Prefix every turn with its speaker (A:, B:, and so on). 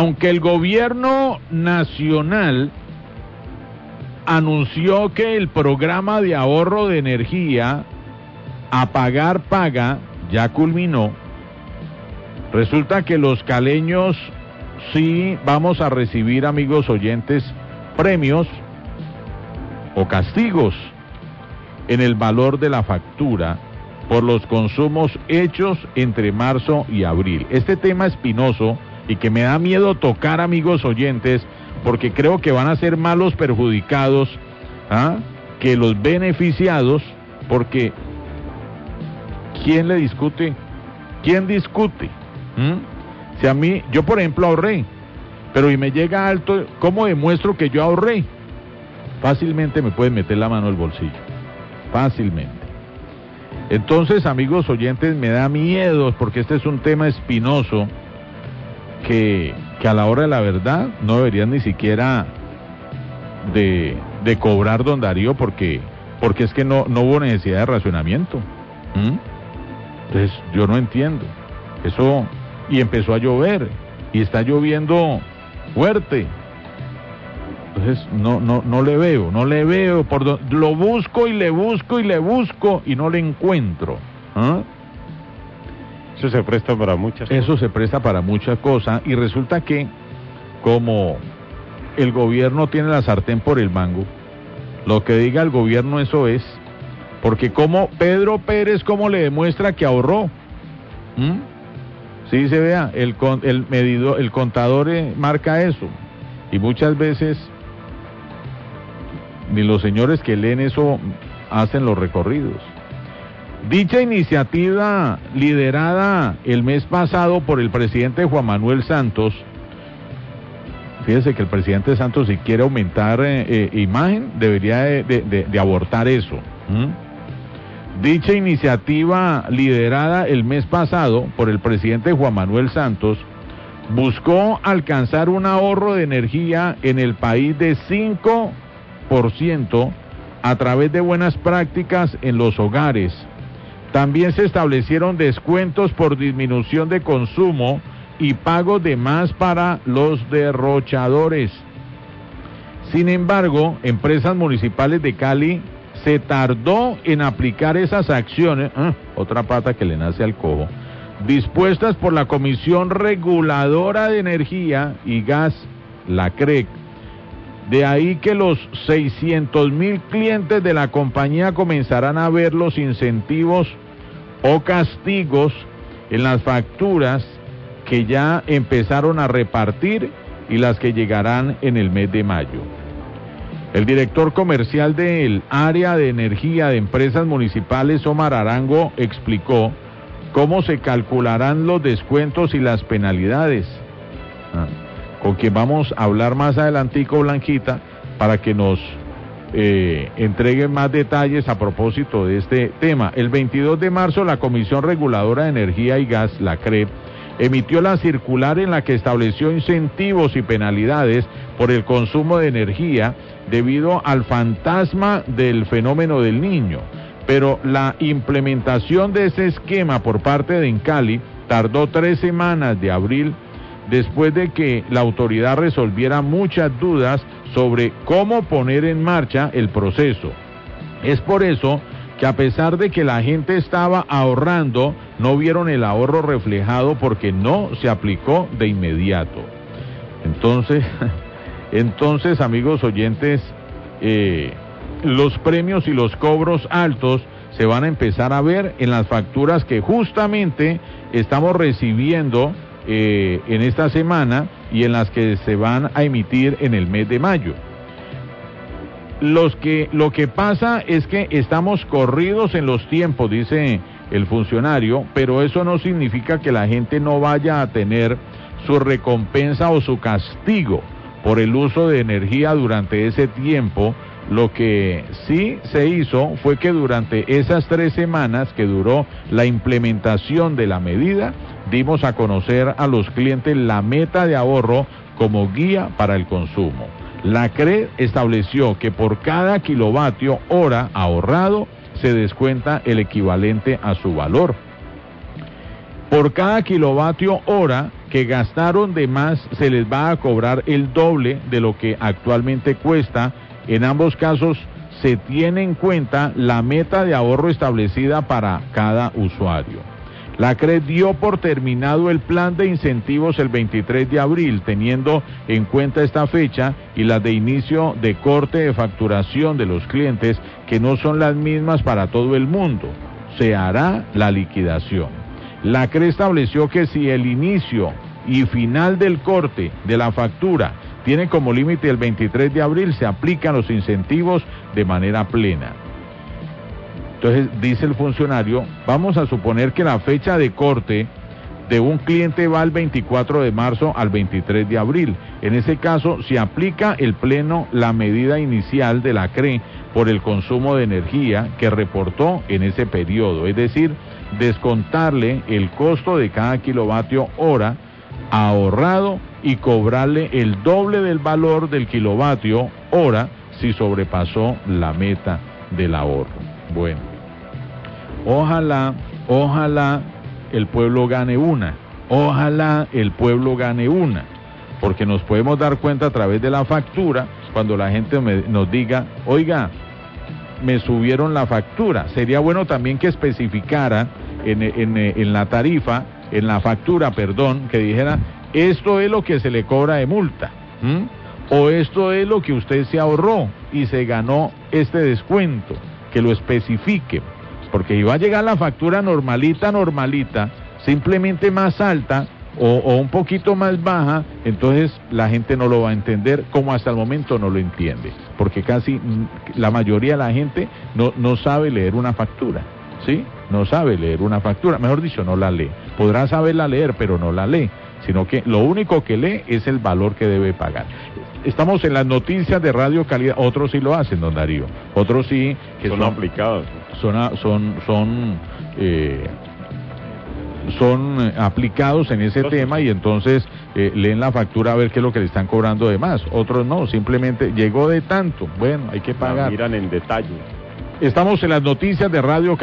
A: Aunque el gobierno nacional anunció que el programa de ahorro de energía Apagar Paga ya culminó, resulta que los caleños sí vamos a recibir, amigos oyentes, premios o castigos en el valor de la factura por los consumos hechos entre marzo y abril. Este tema espinoso y que me da miedo tocar, amigos oyentes, porque creo que van a ser más los perjudicados que los beneficiados, porque ¿quién le discute? ¿Quién discute? Si a mí, yo por ejemplo ahorré, pero y me llega alto, ¿cómo demuestro que yo ahorré? Fácilmente me pueden meter la mano al bolsillo, fácilmente. Entonces, amigos oyentes, me da miedo porque este es un tema espinoso que a la hora de la verdad no deberían ni siquiera de cobrar, don Darío, porque es que no hubo necesidad de racionamiento. Entonces, yo no entiendo eso. Y empezó a llover y está lloviendo fuerte. Entonces no le veo lo busco y le busco y no le encuentro.
B: Eso se presta para muchas cosas.
A: Eso se presta para muchas cosas y resulta que como el gobierno tiene la sartén por el mango, lo que diga el gobierno eso es, porque como Pedro Pérez cómo le demuestra que ahorró. Sí, se vea, el contador marca eso y muchas veces ni los señores que leen eso hacen los recorridos. Dicha iniciativa, liderada el mes pasado por el presidente Juan Manuel Santos, fíjese que el presidente Santos, si quiere aumentar imagen, debería de abortar eso. Dicha iniciativa, liderada el mes pasado por el presidente Juan Manuel Santos, buscó alcanzar un ahorro de energía en el país de 5% a través de buenas prácticas en los hogares. También se establecieron descuentos por disminución de consumo y pagos de más para los derrochadores. Sin embargo, Empresas Municipales de Cali se tardó en aplicar esas acciones, otra pata que le nace al cojo, dispuestas por la Comisión Reguladora de Energía y Gas, la CREG. De ahí que los 600,000 clientes de la compañía comenzarán a ver los incentivos o castigos en las facturas que ya empezaron a repartir y las que llegarán en el mes de mayo. El director comercial del área de energía de Empresas Municipales, Omar Arango, explicó cómo se calcularán los descuentos y las penalidades. Con quien vamos a hablar más adelantico, Blanquita, para que nos entregue más detalles a propósito de este tema. El 22 de marzo, la Comisión Reguladora de Energía y Gas, la CREG, emitió la circular en la que estableció incentivos y penalidades por el consumo de energía debido al fantasma del fenómeno del Niño. Pero la implementación de ese esquema por parte de Encali tardó 3 semanas de abril, después de que la autoridad resolviera muchas dudas sobre cómo poner en marcha el proceso. Es por eso que a pesar de que la gente estaba ahorrando, no vieron el ahorro reflejado porque no se aplicó de inmediato. Entonces, amigos oyentes, los premios y los cobros altos se van a empezar a ver en las facturas que justamente estamos recibiendo en esta semana y en las que se van a emitir en el mes de mayo. Lo que pasa es que estamos corridos en los tiempos, dice el funcionario, pero eso no significa que la gente no vaya a tener su recompensa o su castigo por el uso de energía durante ese tiempo. Lo que sí se hizo fue que durante esas 3 semanas que duró la implementación de la medida, dimos a conocer a los clientes la meta de ahorro como guía para el consumo. La CREG estableció que por cada kilovatio hora ahorrado se descuenta el equivalente a su valor. Por cada kilovatio hora que gastaron de más se les va a cobrar el doble de lo que actualmente cuesta. En ambos casos se tiene en cuenta la meta de ahorro establecida para cada usuario. La CRE dio por terminado el plan de incentivos el 23 de abril, teniendo en cuenta esta fecha y las de inicio de corte de facturación de los clientes, que no son las mismas para todo el mundo. Se hará la liquidación. La CRE estableció que si el inicio y final del corte de la factura tiene como límite el 23 de abril, se aplican los incentivos de manera plena. Entonces, dice el funcionario, vamos a suponer que la fecha de corte de un cliente va al 24 de marzo al 23 de abril. En ese caso, se aplica el pleno la medida inicial de la CRE por el consumo de energía que reportó en ese periodo, es decir, descontarle el costo de cada kilovatio hora ahorrado y cobrarle el doble del valor del kilovatio hora si sobrepasó la meta del ahorro. Bueno, ojalá el pueblo gane una, porque nos podemos dar cuenta a través de la factura cuando la gente nos diga, oiga, me subieron la factura. Sería bueno también que especificara en la tarifa, en la factura, perdón, que dijera, esto es lo que se le cobra de multa, o esto es lo que usted se ahorró y se ganó este descuento, que lo especifique, porque si va a llegar la factura normalita, simplemente más alta o un poquito más baja, entonces la gente no lo va a entender, como hasta el momento no lo entiende, porque casi la mayoría de la gente no sabe leer una factura, ¿sí? No sabe leer una factura, mejor dicho, no la lee. Podrá saberla leer, pero no la lee, sino que lo único que lee es el valor que debe pagar. Estamos en las noticias de Radio Calidad, otros sí lo hacen, don Darío, otros sí que
B: son aplicados.
A: Son aplicados en ese tema y entonces leen la factura a ver qué es lo que le están cobrando de más. Otros no, simplemente llegó de tanto, bueno, hay que pagar.
B: La miran en detalle.
A: Estamos en las noticias de Radio